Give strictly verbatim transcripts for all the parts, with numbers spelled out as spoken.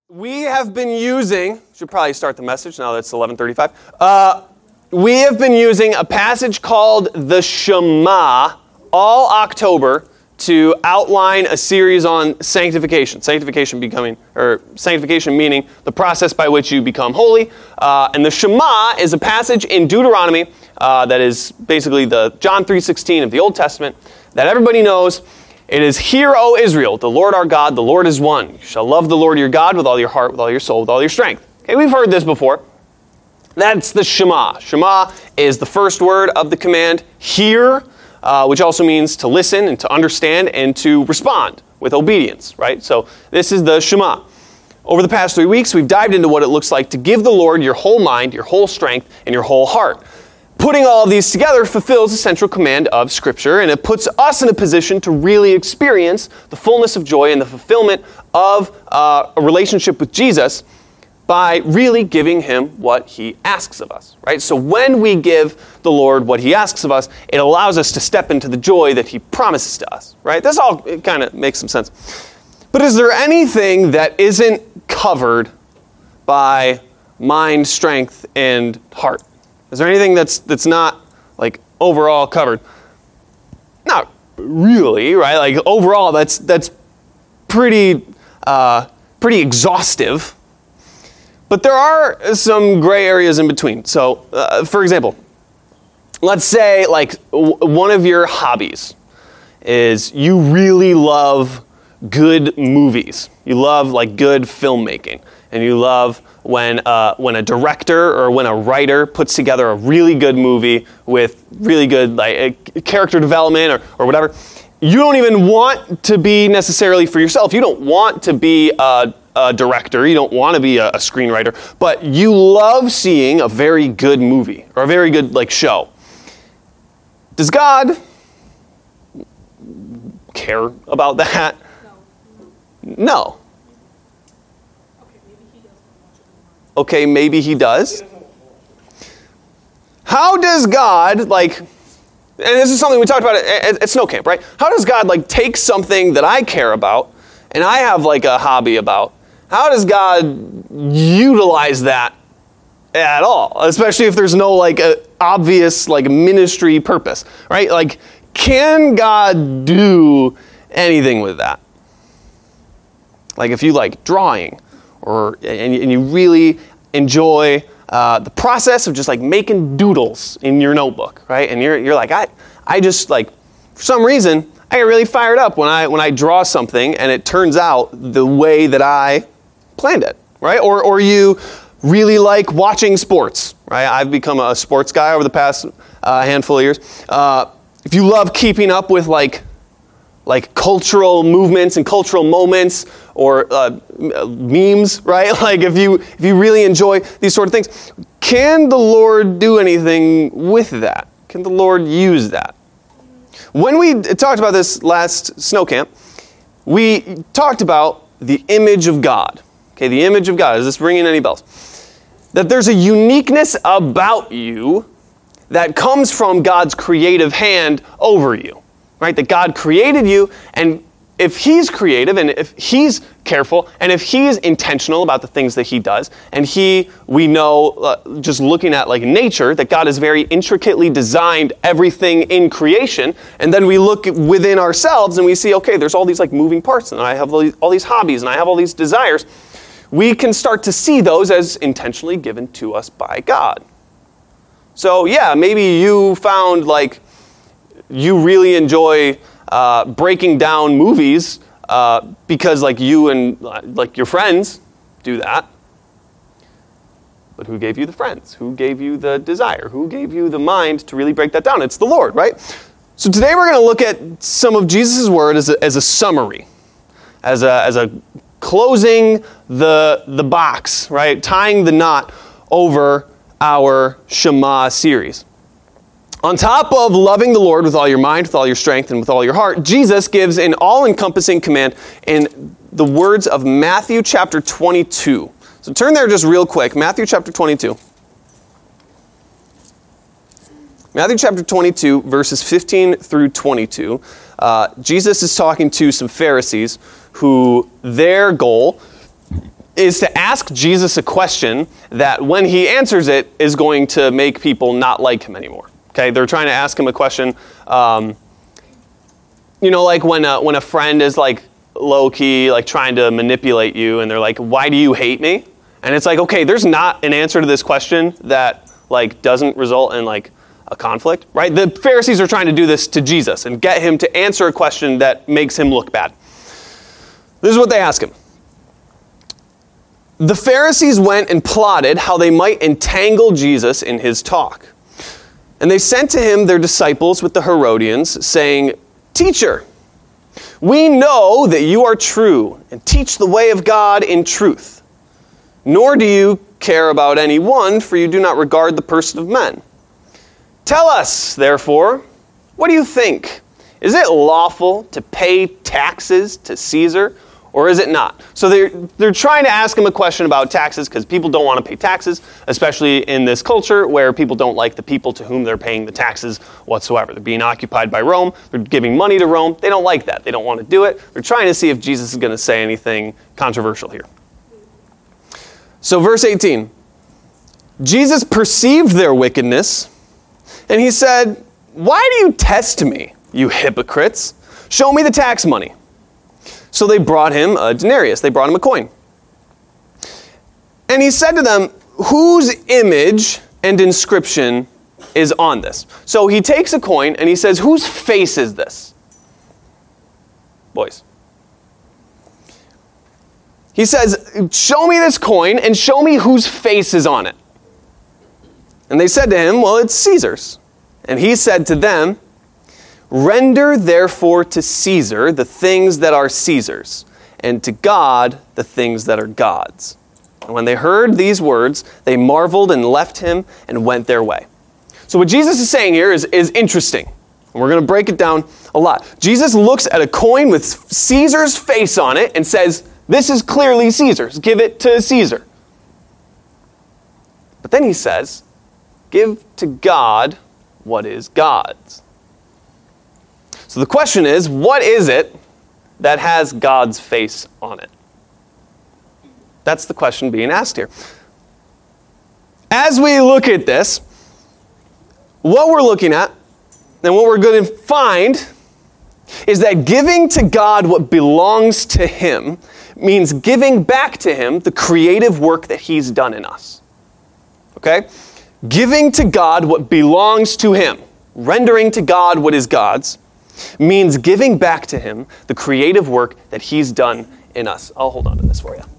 We have been using, should probably start the message now that it's eleven thirty-five. Uh, we have been using a passage called the Shema all October to outline a series on sanctification. Sanctification becoming, or sanctification meaning the process by which you become holy. Uh, and the Shema is a passage in Deuteronomy uh, that is basically the John three sixteen of the Old Testament that everybody knows. It is, "Hear, O Israel, the Lord our God, the Lord is one. You shall love the Lord your God with all your heart, with all your soul, with all your strength." Okay, we've heard this before. That's the Shema. Shema is the first word of the command, hear, uh, which also means to listen and to understand and to respond with obedience, right? So this is the Shema. Over the past three weeks, we've dived into what it looks like to give the Lord your whole mind, your whole strength, and your whole heart. Putting all of these together fulfills the central command of Scripture, and it puts us in a position to really experience the fullness of joy and the fulfillment of uh, a relationship with Jesus by really giving Him what He asks of us, right? So when we give the Lord what He asks of us, it allows us to step into the joy that He promises to us, right? This all kind of makes some sense. But is there anything that isn't covered by mind, strength, and heart? Is there anything that's that's not, like, overall covered? Not really, right? Like, overall, that's that's pretty uh, pretty exhaustive. But there are some gray areas in between. So, uh, for example, let's say, like, w- one of your hobbies is you really love good movies. You love, like, good filmmaking. And you love when uh, when a director or when a writer puts together a really good movie with really good like character development or, or whatever. You don't even want to be necessarily for yourself. You don't want to be a, a director. You don't want to be a, a screenwriter. But you love seeing a very good movie or a very good like show. Does God care about that? No. No. Okay, maybe He does. How does God, like, and this is something we talked about at, at Snow Camp, right? How does God, like, take something that I care about and I have, like, a hobby about? How does God utilize that at all? Especially if there's no, like, a obvious, like, ministry purpose, right? Like, can God do anything with that? Like, if you like drawing, or and, and you really enjoy uh, the process of just like making doodles in your notebook, right? And you're you're like, I I just like for some reason I get really fired up when I when I draw something and it turns out the way that I planned it, right? Or or you really like watching sports, right? I've become a sports guy over the past uh, handful of years. Uh, if you love keeping up with like like cultural movements and cultural moments or uh, memes, right? Like if you if you really enjoy these sort of things, can the Lord do anything with that? Can the Lord use that? When we talked about this last Snow Camp, we talked about the image of God. Okay, the image of God. Is this ringing any bells? That there's a uniqueness about you that comes from God's creative hand over you. Right, that God created you, and if He's creative, and if He's careful, and if He's intentional about the things that He does, and He, we know, uh, just looking at like nature, that God has very intricately designed everything in creation, and then we look within ourselves and we see, okay, there's all these like moving parts, and I have all these, all these hobbies, and I have all these desires. We can start to see those as intentionally given to us by God. So yeah, maybe you found like you really enjoy uh, breaking down movies uh, because like you and uh, like your friends do that. But who gave you the friends? Who gave you the desire? Who gave you the mind to really break that down? It's the Lord, right? So today we're going to look at some of Jesus' word as a, as a summary, as a as a closing the the box, right? Tying the knot over our Shema series. On top of loving the Lord with all your mind, with all your strength, and with all your heart, Jesus gives an all-encompassing command in the words of Matthew chapter twenty-two. So turn there just real quick. Matthew chapter twenty-two. Matthew chapter twenty-two, verses fifteen through twenty-two. Uh, Jesus is talking to some Pharisees who their goal is to ask Jesus a question that when he answers it is going to make people not like him anymore. Okay, they're trying to ask him a question, um, you know, like when a, when a friend is like low-key, like trying to manipulate you, and they're like, why do you hate me? And it's like, okay, there's not an answer to this question that like doesn't result in like a conflict, right? The Pharisees are trying to do this to Jesus and get him to answer a question that makes him look bad. This is what they ask him. The Pharisees went and plotted how they might entangle Jesus in his talk. And they sent to him their disciples with the Herodians, saying, "Teacher, we know that you are true and teach the way of God in truth. Nor do you care about anyone, for you do not regard the person of men. Tell us, therefore, what do you think? Is it lawful to pay taxes to Caesar, or is it not?" So they're, they're trying to ask him a question about taxes because people don't want to pay taxes, especially in this culture where people don't like the people to whom they're paying the taxes whatsoever. They're being occupied by Rome. They're giving money to Rome. They don't like that. They don't want to do it. They're trying to see if Jesus is going to say anything controversial here. So verse eighteen, Jesus perceived their wickedness, and he said, "Why do you test me, you hypocrites? Show me the tax money." So they brought him a denarius. They brought him a coin. And he said to them, "Whose image and inscription is on this?" So he takes a coin and he says, "Whose face is this?" Boys. He says, "Show me this coin and show me whose face is on it." And they said to him, "Well, it's Caesar's." And he said to them, "Render therefore to Caesar the things that are Caesar's, and to God the things that are God's." And when they heard these words, they marveled and left him and went their way. So what Jesus is saying here is, is interesting. And we're going to break it down a lot. Jesus looks at a coin with Caesar's face on it and says, "This is clearly Caesar's. Give it to Caesar." But then he says, "Give to God what is God's." So the question is, what is it that has God's face on it? That's the question being asked here. As we look at this, what we're looking at and what we're going to find is that giving to God what belongs to him means giving back to him the creative work that he's done in us. Okay? Giving to God what belongs to him, rendering to God what is God's, means giving back to him the creative work that he's done in us. I'll hold on to this for you.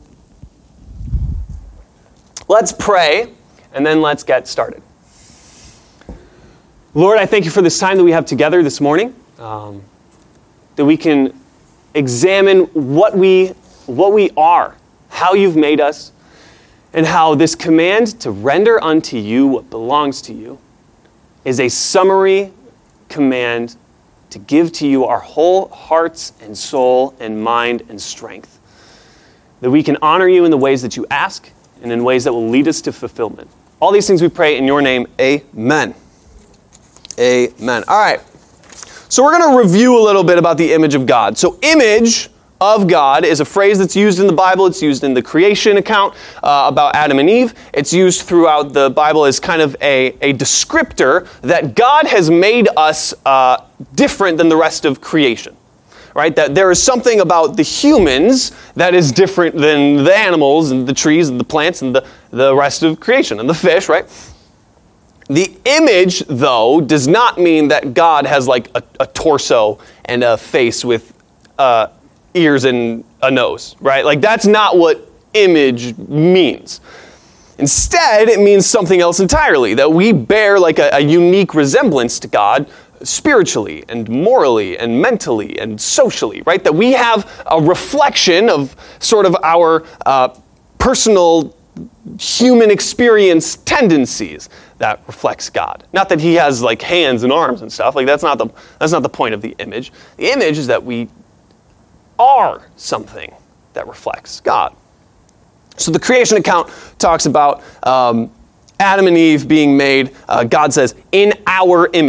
Let's pray, and then let's get started. Lord, I thank you for this time that we have together this morning, um, that we can examine what we, what we are, how you've made us, and how this command to render unto you what belongs to you is a summary command to give to you our whole hearts and soul and mind and strength. That we can honor you in the ways that you ask and in ways that will lead us to fulfillment. All these things we pray in your name, amen. Amen. All right. So we're going to review a little bit about the image of God. So image of God is a phrase that's used in the Bible. It's used in the creation account uh, about Adam and Eve. It's used throughout the Bible as kind of a, a descriptor that God has made us uh, different than the rest of creation. Right? That there is something about the humans that is different than the animals and the trees and the plants and the, the rest of creation and the fish, right? The image, though, does not mean that God has like a, a torso and a face with uh, ears and a nose, right? Like that's not what image means. Instead, it means something else entirely, that we bear like a, a unique resemblance to God spiritually and morally and mentally and socially, right? That we have a reflection of sort of our uh, personal human experience tendencies that reflects God. Not that he has like hands and arms and stuff. Like that's not the that's not the point of the image. The image is that we are something that reflects God. So the creation account talks about um, Adam and Eve being made, uh, God says, in our image.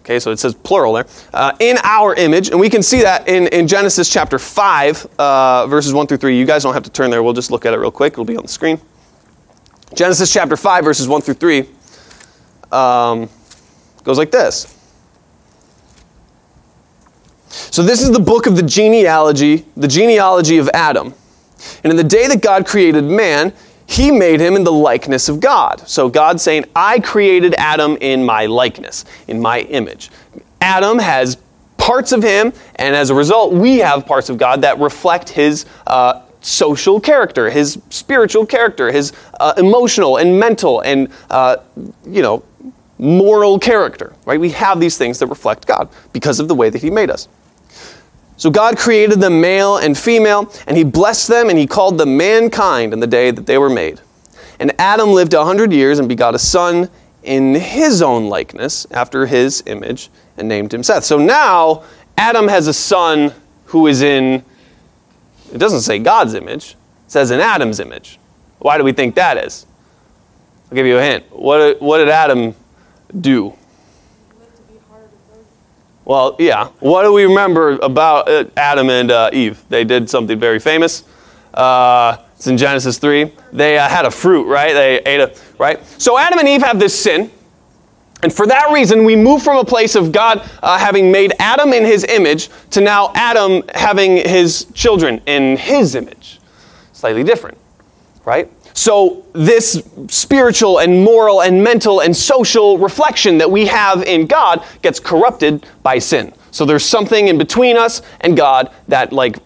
Okay, so it says plural there. Uh, in our image, and we can see that in, in Genesis chapter five, uh, verses one through three. You guys don't have to turn there. We'll just look at it real quick. It'll be on the screen. Genesis chapter five, verses one through three, um, goes like this. So this is the book of the genealogy, the genealogy of Adam. And in the day that God created man, he made him in the likeness of God. So God's saying, I created Adam in my likeness, in my image. Adam has parts of him, and as a result, we have parts of God that reflect his uh, social character, his spiritual character, his uh, emotional and mental and, uh, you know, moral character, right? We have these things that reflect God because of the way that he made us. So God created them male and female, and he blessed them, and he called them mankind in the day that they were made. And Adam lived a hundred years and begot a son in his own likeness, after his image, and named him Seth. So now, Adam has a son who is in, it doesn't say God's image, it says in Adam's image. Why do we think that is? I'll give you a hint. What, what did Adam do? Well, yeah. What do we remember about uh, Adam and uh, Eve? They did something very famous. Uh, it's in Genesis three. They uh, had a fruit, right? They ate a, right? So Adam and Eve have this sin. And for that reason, we move from a place of God uh, having made Adam in his image to now Adam having his children in his image. Slightly different, right? So this spiritual and moral and mental and social reflection that we have in God gets corrupted by sin. So there's something in between us and God that like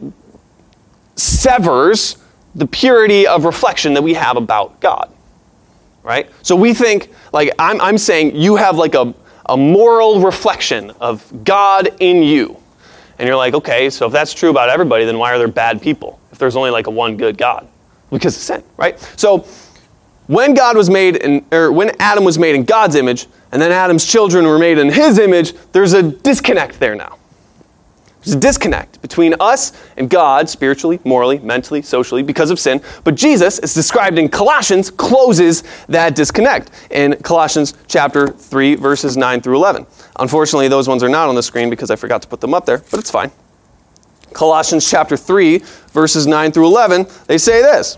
severs the purity of reflection that we have about God, right? So we think, like I'm, I'm saying you have like a, a moral reflection of God in you. And you're like, okay, so if that's true about everybody, then why are there bad people? If there's only like a one good God? Because of sin, right? So when God was made, in, or when Adam was made in God's image, and then Adam's children were made in his image, there's a disconnect there now. There's a disconnect between us and God, spiritually, morally, mentally, socially, because of sin. But Jesus, as described in Colossians, closes that disconnect in Colossians chapter three, verses nine through eleven. Unfortunately, those ones are not on the screen because I forgot to put them up there, but it's fine. Colossians chapter three, verses nine through eleven, they say this.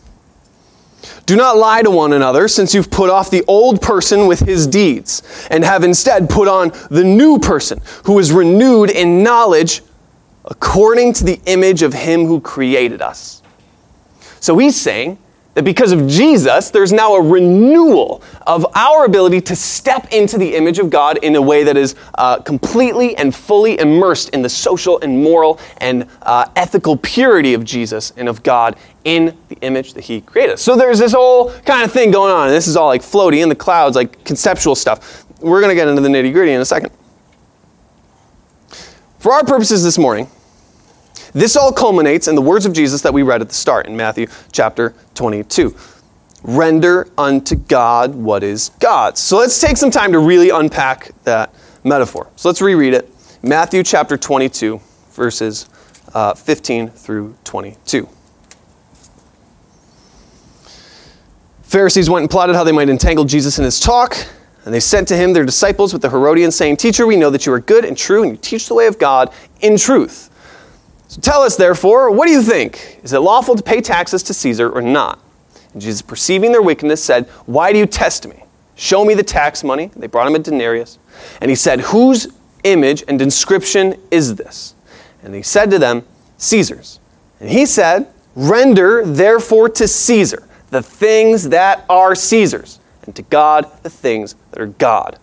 Do not lie to one another, since you've put off the old person with his deeds, and have instead put on the new person, who is renewed in knowledge according to the image of him who created us. So he's saying that because of Jesus, there's now a renewal of our ability to step into the image of God in a way that is uh, completely and fully immersed in the social and moral and uh, ethical purity of Jesus and of God in the image that he created. So there's this whole kind of thing going on, and this is all like floaty in the clouds, like conceptual stuff. We're going to get into the nitty-gritty in a second. For our purposes this morning, this all culminates in the words of Jesus that we read at the start in Matthew chapter twenty-two. Render unto God what is God's. So let's take some time to really unpack that metaphor. So let's reread it. Matthew chapter twenty-two, verses uh, fifteen through twenty-two. Pharisees went and plotted how they might entangle Jesus in his talk. And they sent to him their disciples with the Herodians, saying, Teacher, we know that you are good and true, and you teach the way of God in truth. So tell us, therefore, what do you think? Is it lawful to pay taxes to Caesar or not? And Jesus, perceiving their wickedness, said, Why do you test me? Show me the tax money. And they brought him a denarius. And he said, Whose image and inscription is this? And he said to them, Caesar's. And he said, Render therefore to Caesar the things that are Caesar's, and to God the things that are God.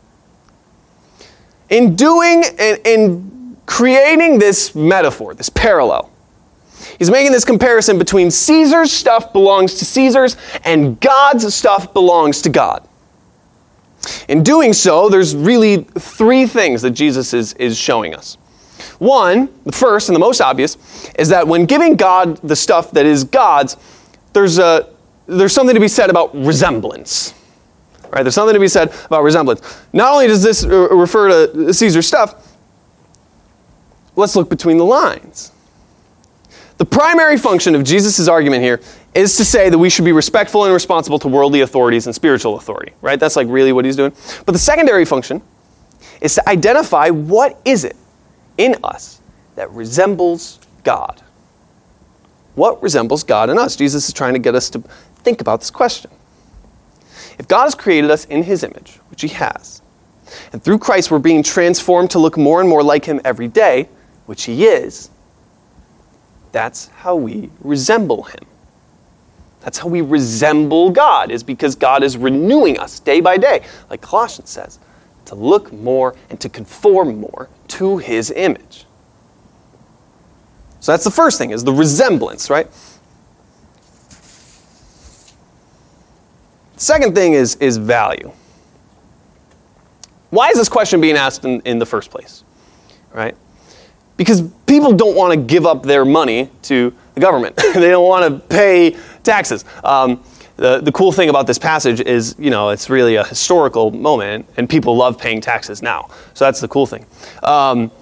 In doing and in creating this metaphor, this parallel, he's making this comparison between Caesar's stuff belongs to Caesar's and God's stuff belongs to God. In doing so, there's really three things that Jesus is, is showing us. One, the first and the most obvious, is that when giving God the stuff that is God's, there's a there's something to be said about resemblance. Right? There's something to be said about resemblance. Not only does this refer to Caesar's stuff, let's look between the lines. The primary function of Jesus' argument here is to say that we should be respectful and responsible to worldly authorities and spiritual authority, right? That's like really what he's doing. But the secondary function is to identify what is it in us that resembles God. What resembles God in us? Jesus is trying to get us to think about this question. If God has created us in his image, which he has, and through Christ we're being transformed to look more and more like him every day, which he is, that's how we resemble him. That's how we resemble God, is because God is renewing us day by day, like Colossians says, to look more and to conform more to his image. So that's the first thing, is the resemblance, right? Second thing is, is value. Why is this question being asked in, in the first place, right? Because people don't want to give up their money to the government. They don't want to pay taxes. Um, the, the cool thing about this passage is, you know, it's really a historical moment, and people love paying taxes now. So that's the cool thing. Um,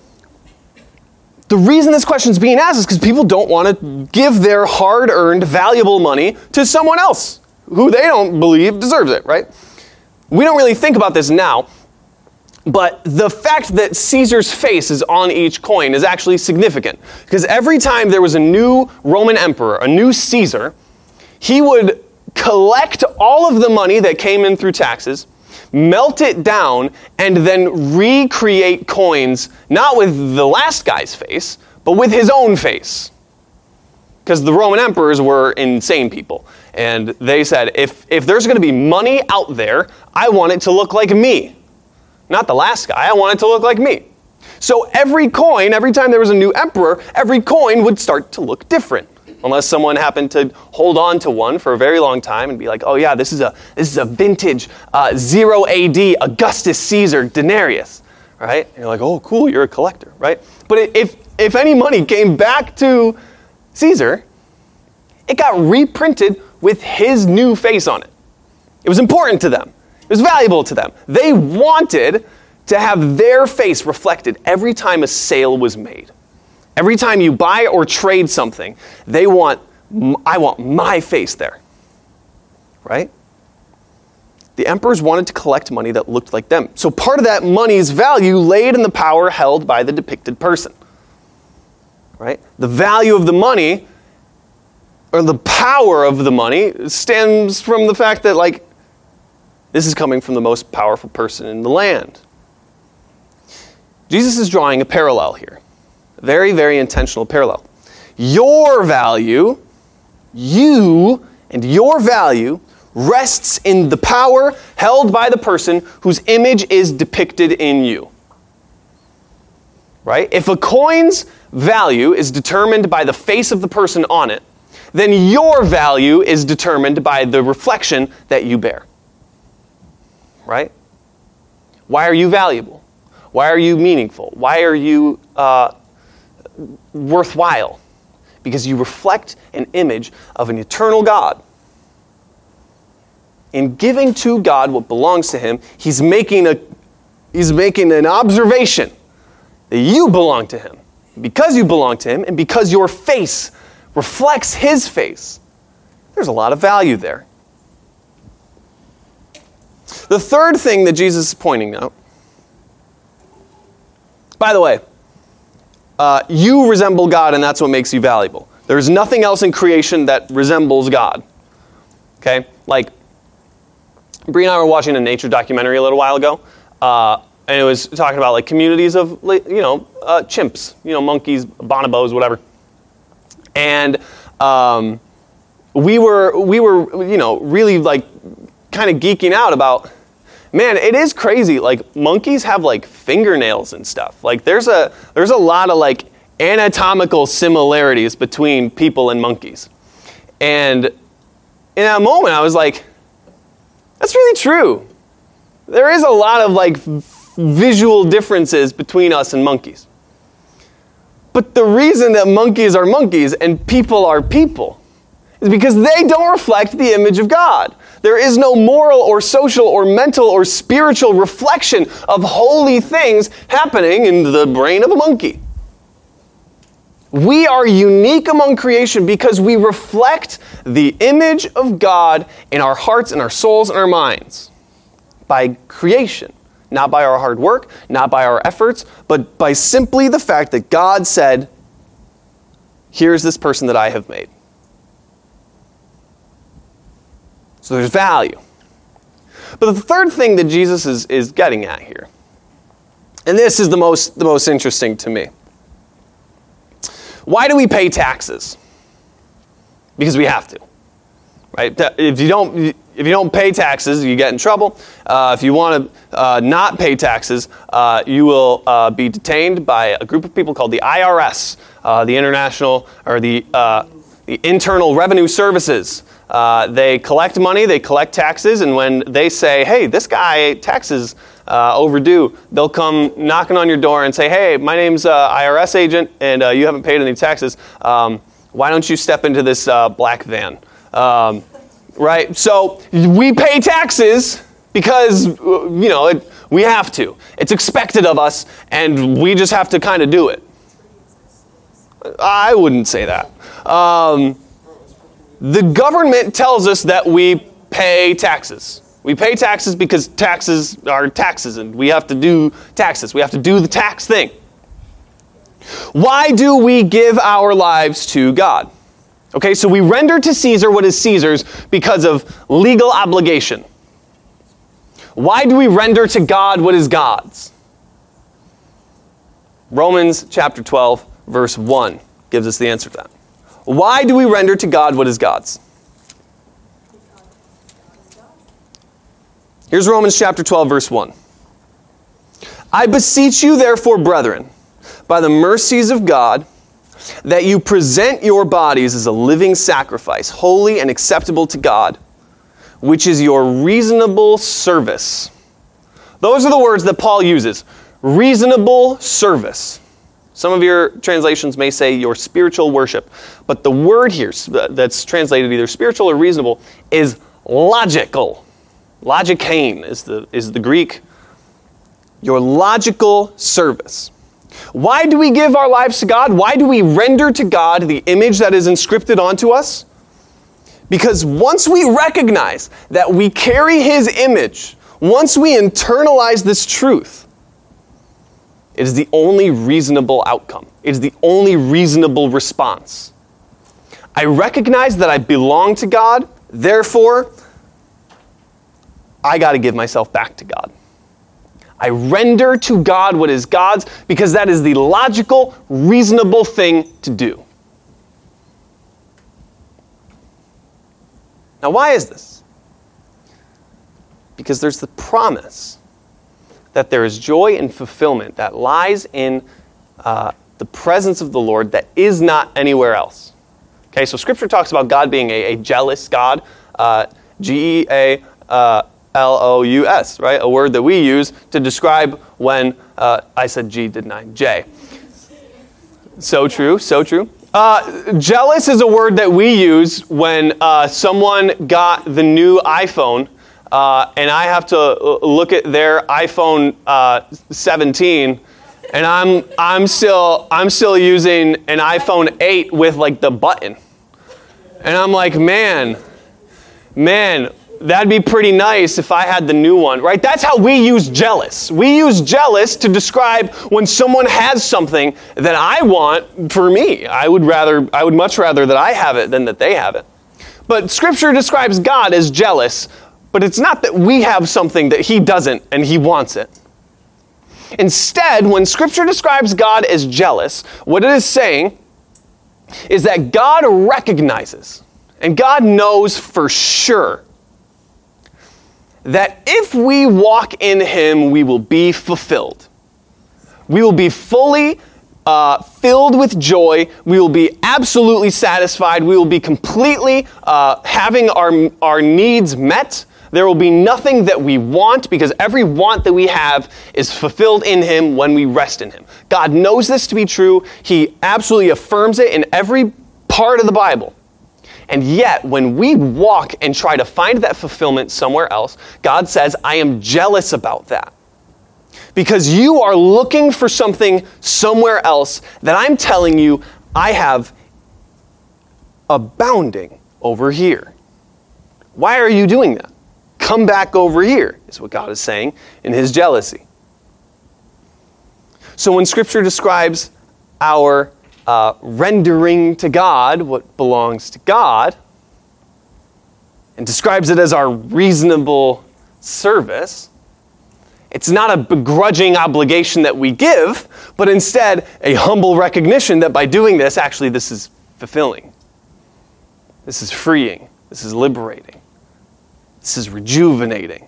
the reason this question is being asked is because people don't want to give their hard-earned, valuable money to someone else who they don't believe deserves it, right? We don't really think about this now, but the fact that Caesar's face is on each coin is actually significant, because every time there was a new Roman emperor, a new Caesar, he would collect all of the money that came in through taxes, melt it down, and then recreate coins, not with the last guy's face, but with his own face. Because the Roman emperors were insane people. And they said, if, if there's going to be money out there, I want it to look like me. Not the last guy, I want it to look like me. So every coin, every time there was a new emperor, every coin would start to look different. Unless someone happened to hold on to one for a very long time and be like, oh yeah, this is a this is a vintage uh, zero A D Augustus Caesar denarius, right? And you're like, oh cool, you're a collector, right? But if if any money came back to Caesar, it got reprinted with his new face on it. It was important to them. It was valuable to them. They wanted to have their face reflected every time a sale was made. Every time you buy or trade something, they want, I want my face there, right? The emperors wanted to collect money that looked like them. So part of that money's value laid in the power held by the depicted person, right? The value of the money, or the power of the money, stems from the fact that, like, this is coming from the most powerful person in the land. Jesus is drawing a parallel here. A very, very intentional parallel. Your value, you and your value rests in the power held by the person whose image is depicted in you. Right? If a coin's value is determined by the face of the person on it, then your value is determined by the reflection that you bear. Right? Why are you valuable? Why are you meaningful? Why are you uh, worthwhile? Because you reflect an image of an eternal God. In giving to God what belongs to him, he's making a he's making an observation that you belong to him. Because you belong to him, and because your face reflects his face, there's a lot of value there. The third thing that Jesus is pointing out, by the way, uh, you resemble God, and that's what makes you valuable. There's nothing else in creation that resembles God. Okay? Like, Bree and I were watching a nature documentary a little while ago, uh, and it was talking about like communities of, you know, uh, chimps, you know, monkeys, bonobos, whatever. And um, we were, we were, you know, really like kind of geeking out about, man, it is crazy. Like, monkeys have like fingernails and stuff. Like, there's a there's a lot of like anatomical similarities between people and monkeys. And in that moment, I was like, that's really true. There is a lot of like visual differences between us and monkeys. But the reason that monkeys are monkeys and people are people is because they don't reflect the image of God. There is no moral or social or mental or spiritual reflection of holy things happening in the brain of a monkey. We are unique among creation because we reflect the image of God in our hearts and our souls and our minds by creation, not by our hard work, not by our efforts, but by simply the fact that God said, here's this person that I have made. So there's value. But the third thing that Jesus is, is getting at here, and this is the most, the most interesting to me. Why do we pay taxes? Because we have to, right? If you don't, if you don't pay taxes, you get in trouble. Uh, if you want to uh, not pay taxes, uh, you will uh, be detained by a group of people called the I R S, uh, the International or the uh, the Internal Revenue Services. Uh, they collect money, they collect taxes, and when they say, hey, this guy, taxes uh, overdue, they'll come knocking on your door and say, hey, my name's uh, I R S agent, and uh, you haven't paid any taxes. Um, why don't you step into this uh, black van? Um, right? So we pay taxes because, you know, it, we have to. It's expected of us, and we just have to kind of do it. I wouldn't say that. Um, The government tells us that we pay taxes. We pay taxes because taxes are taxes, and we have to do taxes. We have to do the tax thing. Why do we give our lives to God? Okay, so we render to Caesar what is Caesar's because of legal obligation. Why do we render to God what is God's? Romans chapter twelve, verse one gives us the answer to that. Why do we render to God what is God's? Here's Romans chapter twelve, verse one. I beseech you, therefore, brethren, by the mercies of God, that you present your bodies as a living sacrifice, holy and acceptable to God, which is your reasonable service. Those are the words that Paul uses. Reasonable service. Some of your translations may say your spiritual worship, but the word here that's translated either spiritual or reasonable is logical. Logikein is the, is the Greek. Your logical service. Why do we give our lives to God? Why do we render to God the image that is inscripted onto us? Because once we recognize that we carry His image, once we internalize this truth, it is the only reasonable outcome. It is the only reasonable response. I recognize that I belong to God, therefore, I got to give myself back to God. I render to God what is God's because that is the logical, reasonable thing to do. Now, why is this? Because there's the promise that there is joy and fulfillment that lies in uh, the presence of the Lord that is not anywhere else. Okay, so Scripture talks about God being a, a jealous God, uh, G E A L O U S, right? A word that we use to describe when, uh, I said G, didn't I? J. So true, so true. Uh, jealous is a word that we use when uh, someone got the new iPhone, uh, and I have to look at their iPhone uh, seventeen, and I'm I'm still I'm still using an iPhone eight with like the button, and I'm like, man, man. That'd be pretty nice if I had the new one, right? That's how we use jealous. We use jealous to describe when someone has something that I want for me. I would rather, I would much rather that I have it than that they have it. But Scripture describes God as jealous, but it's not that we have something that He doesn't and He wants it. Instead, when Scripture describes God as jealous, what it is saying is that God recognizes, and God knows for sure, that if we walk in Him, we will be fulfilled. We will be fully uh, filled with joy. We will be absolutely satisfied. We will be completely uh, having our, our needs met. There will be nothing that we want because every want that we have is fulfilled in Him when we rest in Him. God knows this to be true. He absolutely affirms it in every part of the Bible. And yet, when we walk and try to find that fulfillment somewhere else, God says, I am jealous about that. Because you are looking for something somewhere else that I'm telling you I have abounding over here. Why are you doing that? come back over here, is what God is saying in his jealousy. So when Scripture describes our uh, rendering to God what belongs to God, and describes it as our reasonable service, it's not a begrudging obligation that we give, but instead a humble recognition that by doing this, actually this is fulfilling. This is freeing. This is liberating. This is rejuvenating.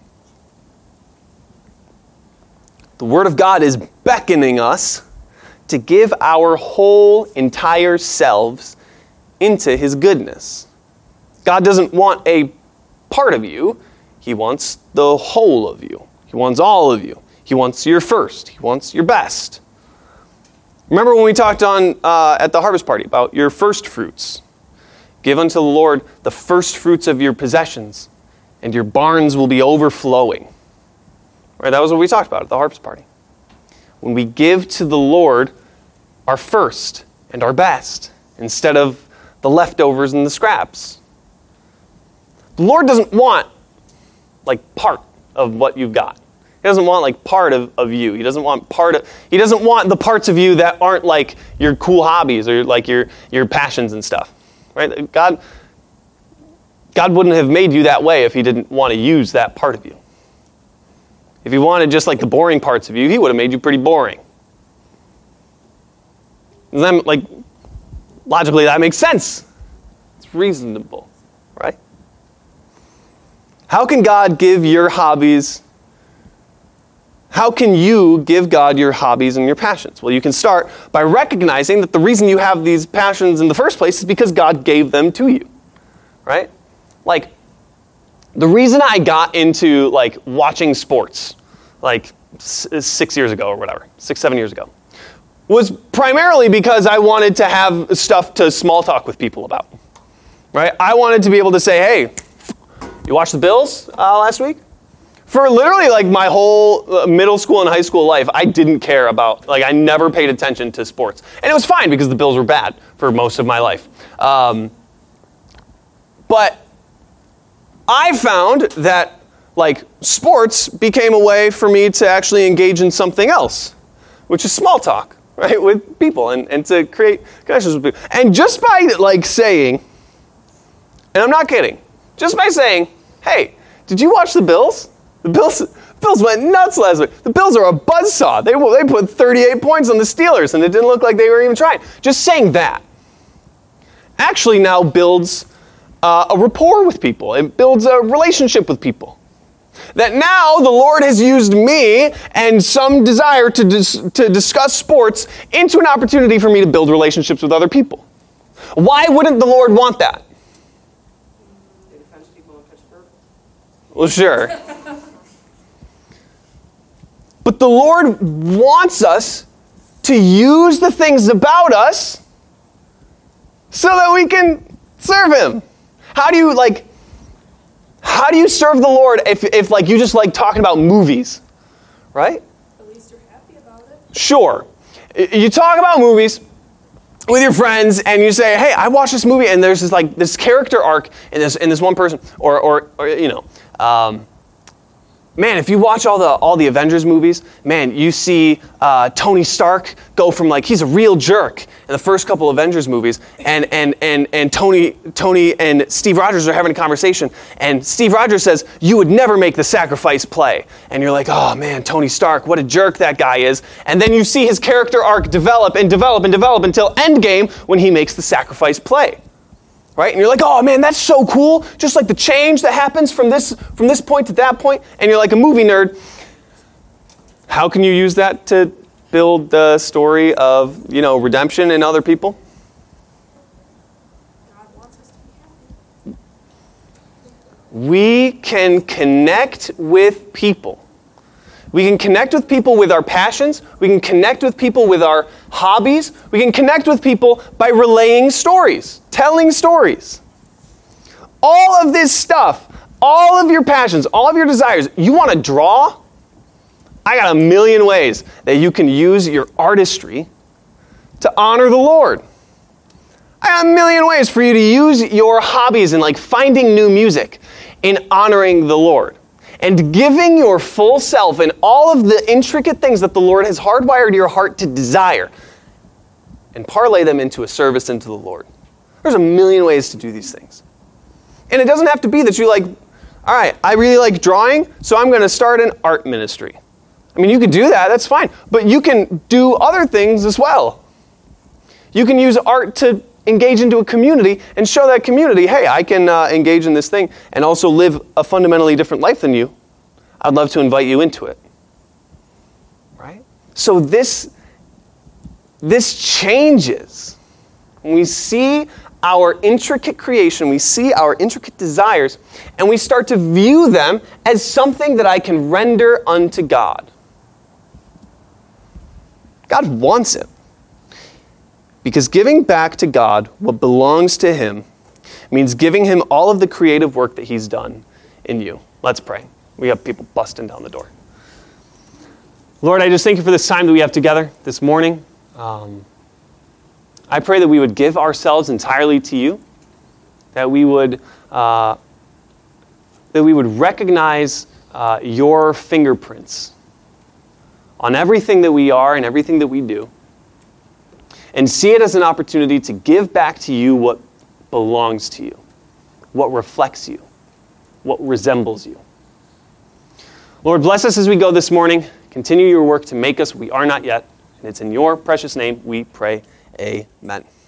The Word of God is beckoning us to give our whole entire selves into his goodness. God doesn't want a part of you. He wants the whole of you. He wants all of you. He wants your first. He wants your best. Remember when we talked on uh, at the harvest party about your first fruits? Give unto the Lord the first fruits of your possessions, and your barns will be overflowing. Right? That was what we talked about at the harvest party. When we give to the Lord our first and our best, instead of the leftovers and the scraps. The Lord doesn't want like part of what you've got. He doesn't want like part of, of you. He doesn't want part of, he doesn't want the parts of you that aren't like your cool hobbies or like your, your passions and stuff. Right? God, God wouldn't have made you that way if he didn't want to use that part of you. If he wanted just like the boring parts of you, he would have made you pretty boring. And then, like, logically that makes sense. It's reasonable, right? How can God give your hobbies, how can you give God your hobbies and your passions? Well, you can start by recognizing that the reason you have these passions in the first place is because God gave them to you, right? Like, the reason I got into, like, watching sports, like, six years ago or whatever, six, seven years ago, was primarily because I wanted to have stuff to small talk with people about, right? I wanted to be able to say, hey, you watched the Bills uh, last week? For literally like my whole uh, middle school and high school life, I didn't care about, like I never paid attention to sports. And it was fine because the Bills were bad for most of my life. Um, but I found that like sports became a way for me to actually engage in something else, which is small talk. Right, with people and, and to create connections with people. And just by like saying, and I'm not kidding, just by saying, hey, did you watch the Bills? The Bills Bills went nuts last week. The Bills are a buzzsaw. They, they put thirty-eight points on the Steelers and it didn't look like they were even trying. Just saying that actually now builds uh, a rapport with people. It builds a relationship with people. That now the Lord has used me and some desire to dis- to discuss sports into an opportunity for me to build relationships with other people. Why wouldn't the Lord want that? It offends people in Pittsburgh. Well, sure. But the Lord wants us to use the things about us so that we can serve Him. How do you, like, How do you serve the Lord if, if like, you just like talking about movies, right? At least you're happy about it. Sure. You talk about movies with your friends and you say, hey, I watched this movie and there's this like this character arc in this in this one person. Or, or, or you know, um, man, if you watch all the all the Avengers movies, man, you see uh, Tony Stark go from like, he's a real jerk in the first couple Avengers movies, and and and and Tony Tony and Steve Rogers are having a conversation, and Steve Rogers says, you would never make the sacrifice play. And you're like, oh man, Tony Stark, what a jerk that guy is. And then you see his character arc develop and develop and develop until Endgame when he makes the sacrifice play. Right? And you're like, oh man, that's so cool. Just like the change that happens from this from this point to that point. And you're like a movie nerd. How can you use that to build the story of, you know, redemption in other people? God wants us to be happy. We can connect with people. We can connect with people with our passions. We can connect with people with our hobbies. We can connect with people by relaying stories, telling stories. All of this stuff, all of your passions, all of your desires, you want to draw? I got a million ways that you can use your artistry to honor the Lord. I got a million ways for you to use your hobbies and like finding new music in honoring the Lord. and giving your full self and all of the intricate things that the Lord has hardwired your heart to desire and parlay them into a service into the Lord. There's a million ways to do these things. And it doesn't have to be that you like, all right, I really like drawing, so I'm going to start an art ministry. I mean, you could do that, that's fine. But you can do other things as well. You can use art to engage into a community and show that community, hey, I can uh, engage in this thing and also live a fundamentally different life than you. I'd love to invite you into it. Right? So this, this changes. When we see our intricate creation, we see our intricate desires, and we start to view them as something that I can render unto God. God wants it. Because giving back to God what belongs to Him means giving Him all of the creative work that He's done in you. Let's pray. We have people busting down the door. Lord, I just thank you for this time that we have together this morning. Um, I pray that we would give ourselves entirely to you, that we would uh, that we would recognize uh, your fingerprints on everything that we are and everything that we do, and see it as an opportunity to give back to you what belongs to you, what reflects you, what resembles you. Lord, bless us as we go this morning. Continue your work to make us what we are not yet. And it's in your precious name we pray. Amen.